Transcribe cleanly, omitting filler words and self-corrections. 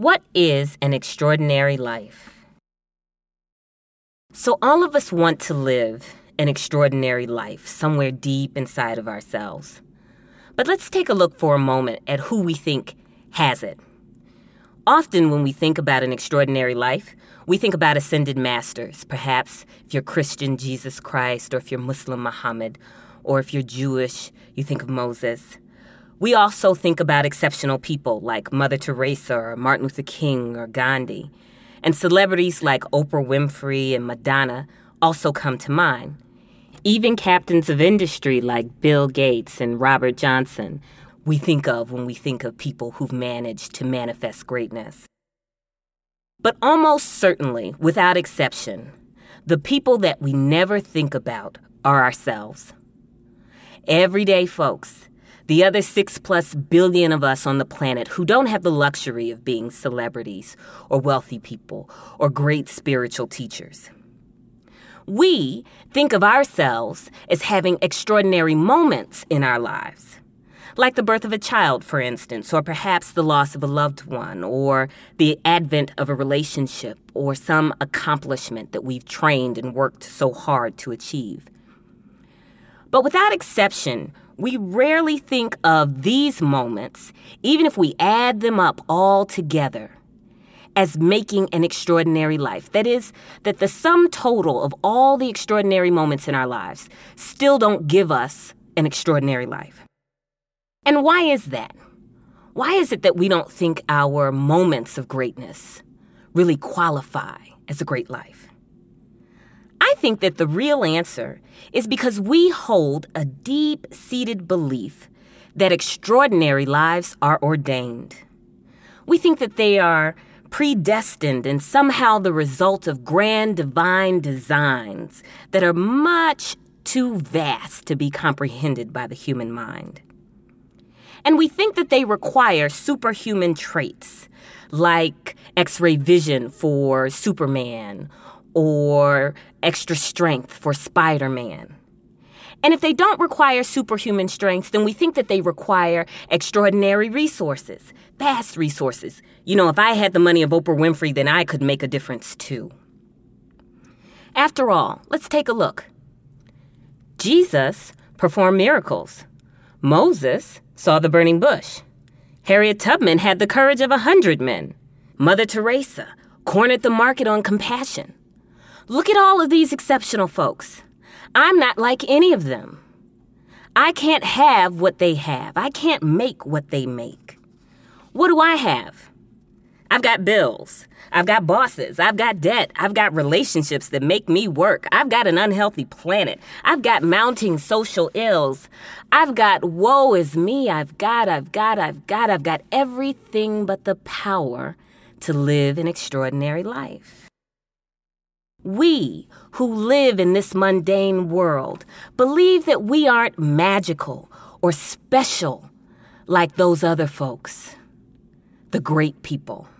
What is an extraordinary life? So all of us want to live an extraordinary life somewhere deep inside of ourselves. But let's take a look for a moment at who we think has it. Often when we think about an extraordinary life, we think about ascended masters. Perhaps if you're Christian, Jesus Christ, or if you're Muslim, Muhammad, or if you're Jewish, you think of Moses. We also think about exceptional people like Mother Teresa or Martin Luther King or Gandhi. And celebrities like Oprah Winfrey and Madonna also come to mind. Even captains of industry like Bill Gates and Robert Johnson we think of when we think of people who've managed to manifest greatness. But almost certainly, without exception, the people that we never think about are ourselves. Everyday folks, the other 6+ billion of us on the planet who don't have the luxury of being celebrities or wealthy people or great spiritual teachers. We think of ourselves as having extraordinary moments in our lives, like the birth of a child, for instance, or perhaps the loss of a loved one, or the advent of a relationship, or some accomplishment that we've trained and worked so hard to achieve. But without exception, we rarely think of these moments, even if we add them up all together, as making an extraordinary life. That is, that the sum total of all the extraordinary moments in our lives still don't give us an extraordinary life. And why is that? Why is it that we don't think our moments of greatness really qualify as a great life? I think that the real answer is because we hold a deep-seated belief that extraordinary lives are ordained. We think that they are predestined and somehow the result of grand divine designs that are much too vast to be comprehended by the human mind. And we think that they require superhuman traits like X-ray vision for Superman or extra strength for Spider-Man. And if they don't require superhuman strengths, then we think that they require extraordinary resources, vast resources. You know, if I had the money of Oprah Winfrey, then I could make a difference too. After all, let's take a look. Jesus performed miracles. Moses saw the burning bush. Harriet Tubman had the courage of 100 men. Mother Teresa cornered the market on compassion. Look at all of these exceptional folks. I'm not like any of them. I can't have what they have. I can't make what they make. What do I have? I've got bills. I've got bosses. I've got debt. I've got relationships that make me work. I've got an unhealthy planet. I've got mounting social ills. I've got woe is me. I've got everything but the power to live an extraordinary life. We who live in this mundane world believe that we aren't magical or special like those other folks, the great people.